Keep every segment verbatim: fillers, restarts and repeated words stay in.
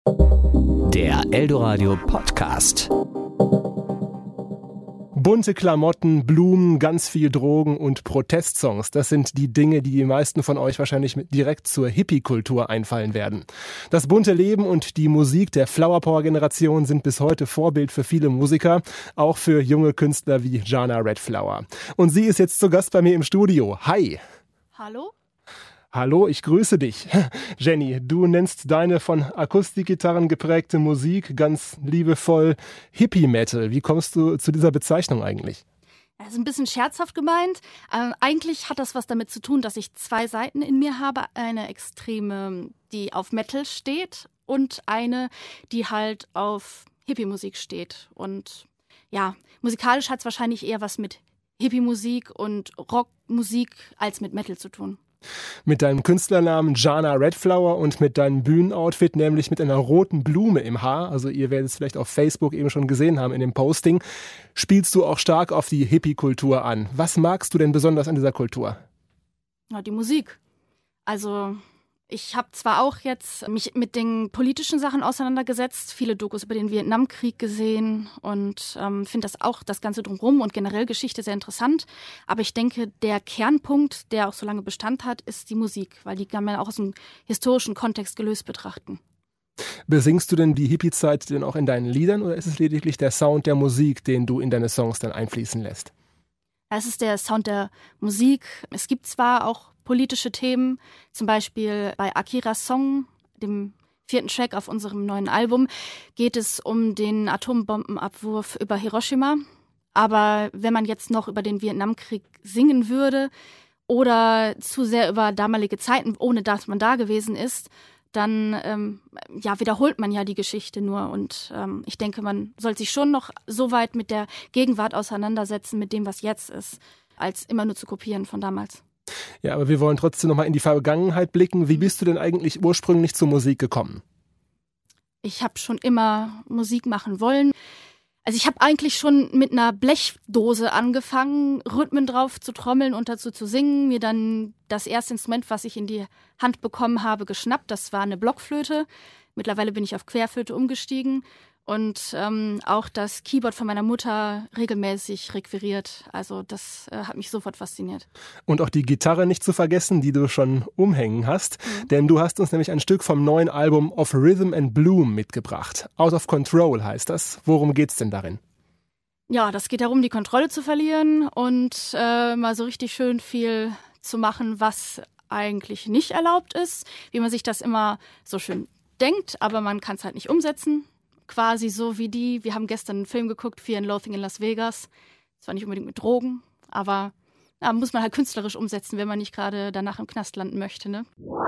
Der Eldoradio Podcast. Bunte Klamotten, Blumen, ganz viel Drogen und Protestsongs. Das sind die Dinge, die die meisten von euch wahrscheinlich mit direkt zur Hippie-Kultur einfallen werden. Das bunte Leben und die Musik der Flower-Power-Generation sind bis heute Vorbild für viele Musiker, auch für junge Künstler wie Jana Redflower. Und sie ist jetzt zu Gast bei mir im Studio. Hi! Hallo? Hallo, ich grüße dich. Jenny, du nennst deine von Akustikgitarren geprägte Musik ganz liebevoll Hippie-Metal. Wie kommst du zu dieser Bezeichnung eigentlich? Das ist ein bisschen scherzhaft gemeint. Ähm, eigentlich hat das was damit zu tun, dass ich zwei Seiten in mir habe. Eine extreme, die auf Metal steht und eine, die halt auf Hippie-Musik steht. Und ja, musikalisch hat es wahrscheinlich eher was mit Hippie-Musik und Rockmusik als mit Metal zu tun. Mit deinem Künstlernamen Jana Redflower und mit deinem Bühnenoutfit, nämlich mit einer roten Blume im Haar, also ihr werdet es vielleicht auf Facebook eben schon gesehen haben in dem Posting, spielst du auch stark auf die Hippie-Kultur an. Was magst du denn besonders an dieser Kultur? Ja, die Musik. Also ich habe zwar auch jetzt mich mit den politischen Sachen auseinandergesetzt, viele Dokus über den Vietnamkrieg gesehen und ähm, finde das auch, das Ganze drumherum und generell Geschichte sehr interessant. Aber ich denke, der Kernpunkt, der auch so lange Bestand hat, ist die Musik, weil die kann man auch aus einem historischen Kontext gelöst betrachten. Besingst du denn die Hippie-Zeit denn auch in deinen Liedern oder ist es lediglich der Sound der Musik, den du in deine Songs dann einfließen lässt? Es ist der Sound der Musik. Es gibt zwar auch politische Themen, zum Beispiel bei Akiras Song, dem vierten Track auf unserem neuen Album, geht es um den Atombombenabwurf über Hiroshima. Aber wenn man jetzt noch über den Vietnamkrieg singen würde oder zu sehr über damalige Zeiten, ohne dass man da gewesen ist, dann ähm, ja, wiederholt man ja die Geschichte nur. Und ähm, ich denke, man soll sich schon noch so weit mit der Gegenwart auseinandersetzen, mit dem, was jetzt ist, als immer nur zu kopieren von damals. Ja, aber wir wollen trotzdem nochmal in die Vergangenheit blicken. Wie bist du denn eigentlich ursprünglich zur Musik gekommen? Ich habe schon immer Musik machen wollen. Also ich habe eigentlich schon mit einer Blechdose angefangen, Rhythmen drauf zu trommeln und dazu zu singen. Mir dann das erste Instrument, was ich in die Hand bekommen habe, geschnappt. Das war eine Blockflöte. Mittlerweile bin ich auf Querflöte umgestiegen. Und ähm, auch das Keyboard von meiner Mutter regelmäßig requiriert. Also das äh, hat mich sofort fasziniert. Und auch die Gitarre nicht zu vergessen, die du schon umhängen hast. Mhm. Denn du hast uns nämlich ein Stück vom neuen Album Of Rhythm and Bloom mitgebracht. Out of Control heißt das. Worum geht's denn darin? Ja, das geht darum, die Kontrolle zu verlieren und äh, mal so richtig schön viel zu machen, was eigentlich nicht erlaubt ist. Wie man sich das immer so schön denkt, aber man kann es halt nicht umsetzen. Quasi so wie die, wir haben gestern einen Film geguckt, Fear and Loathing in Las Vegas. Zwar nicht unbedingt mit Drogen, aber ja, muss man halt künstlerisch umsetzen, wenn man nicht gerade danach im Knast landen möchte, ne?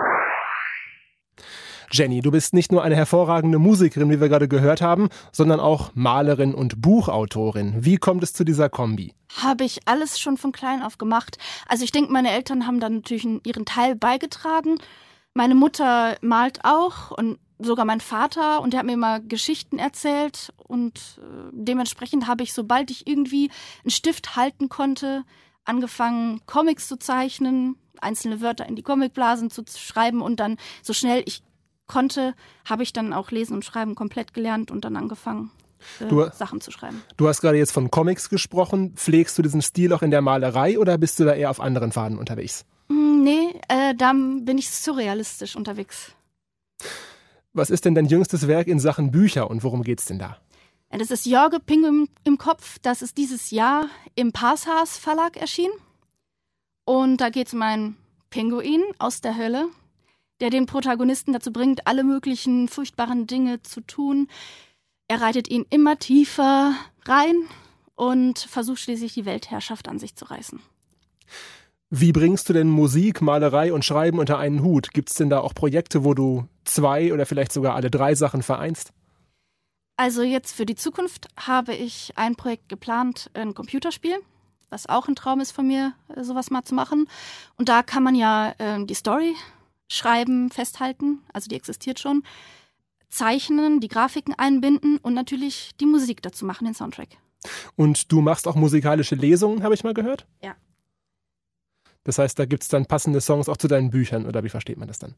Jenny, du bist nicht nur eine hervorragende Musikerin, wie wir gerade gehört haben, sondern auch Malerin und Buchautorin. Wie kommt es zu dieser Kombi? Habe ich alles schon von klein auf gemacht. Also ich denke, meine Eltern haben da natürlich ihren Teil beigetragen. Meine Mutter malt auch und sogar mein Vater, und der hat mir immer Geschichten erzählt und äh, dementsprechend habe ich, sobald ich irgendwie einen Stift halten konnte, angefangen Comics zu zeichnen, einzelne Wörter in die Comicblasen zu schreiben und dann so schnell ich konnte, habe ich dann auch Lesen und Schreiben komplett gelernt und dann angefangen, äh, du, Sachen zu schreiben. Du hast gerade jetzt von Comics gesprochen. Pflegst du diesen Stil auch in der Malerei oder bist du da eher auf anderen Faden unterwegs? Mm, nee, äh, da bin ich surrealistisch unterwegs. Was ist denn dein jüngstes Werk in Sachen Bücher und worum geht's denn da? Das ist Jorge Pinguin im Kopf. Das ist dieses Jahr im Passhaus Verlag erschienen. Und da geht es um einen Pinguin aus der Hölle, der den Protagonisten dazu bringt, alle möglichen furchtbaren Dinge zu tun. Er reitet ihn immer tiefer rein und versucht schließlich die Weltherrschaft an sich zu reißen. Wie bringst du denn Musik, Malerei und Schreiben unter einen Hut? Gibt es denn da auch Projekte, wo du zwei oder vielleicht sogar alle drei Sachen vereinst? Also jetzt für die Zukunft habe ich ein Projekt geplant, ein Computerspiel, was auch ein Traum ist von mir, sowas mal zu machen. Und da kann man ja äh, die Story schreiben, festhalten, also die existiert schon, zeichnen, die Grafiken einbinden und natürlich die Musik dazu machen, den Soundtrack. Und du machst auch musikalische Lesungen, habe ich mal gehört? Ja. Das heißt, da gibt es dann passende Songs auch zu deinen Büchern, oder wie versteht man das dann?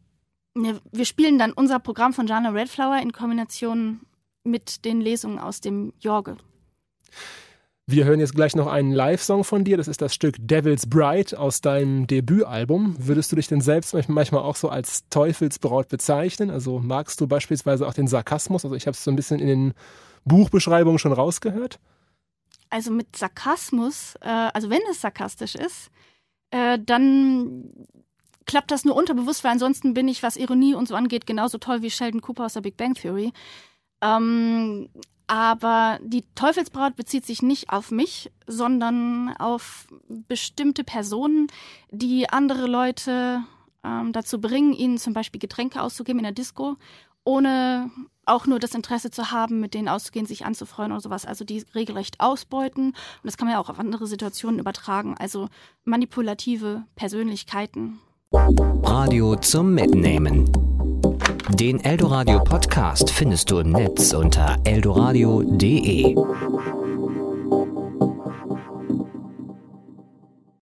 Wir spielen dann unser Programm von Jana Redflower in Kombination mit den Lesungen aus dem Jorge. Wir hören jetzt gleich noch einen Live-Song von dir. Das ist das Stück Devil's Bride aus deinem Debütalbum. Würdest du dich denn selbst manchmal auch so als Teufelsbraut bezeichnen? Also magst du beispielsweise auch den Sarkasmus? Also ich habe es so ein bisschen in den Buchbeschreibungen schon rausgehört. Also mit Sarkasmus, äh, also wenn es sarkastisch ist, äh, dann klappt das nur unterbewusst, weil ansonsten bin ich, was Ironie und so angeht, genauso toll wie Sheldon Cooper aus der Big Bang Theory. Ähm, aber die Teufelsbraut bezieht sich nicht auf mich, sondern auf bestimmte Personen, die andere Leute ähm, dazu bringen, ihnen zum Beispiel Getränke auszugeben in der Disco, ohne auch nur das Interesse zu haben, mit denen auszugehen, sich anzufreuen oder sowas. Also die regelrecht ausbeuten. Und das kann man ja auch auf andere Situationen übertragen. Also manipulative Persönlichkeiten. Radio zum Mitnehmen. Den Eldoradio Podcast findest du im Netz unter eldoradio punkt de.